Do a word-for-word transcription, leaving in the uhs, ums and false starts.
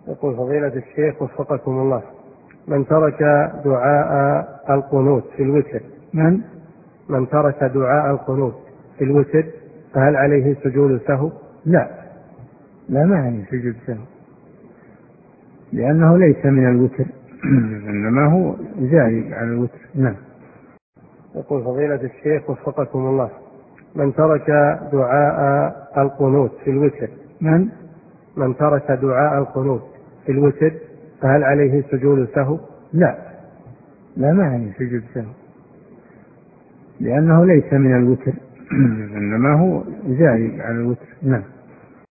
يقول فضيلة الشيخ وفقكم الله، من ترك دعاء القنوت في الوتر من من ترك دعاء القنوت في الوتر فهل عليه سجود سهو؟ لا لا ما عليه سجود سهو، لأنه ليس من الوتر إنما هو زائد على الوتر. نعم. يقول فضيلة الشيخ وفقكم الله، من ترك دعاء القنوت في الوتر من من ترك دعاء القنوت في الوتر فهل عليه سجود سهو؟ لا لا ما عليه سجود سهو، لأنه ليس من الوتر إنما هو زائد على الوتر. نعم.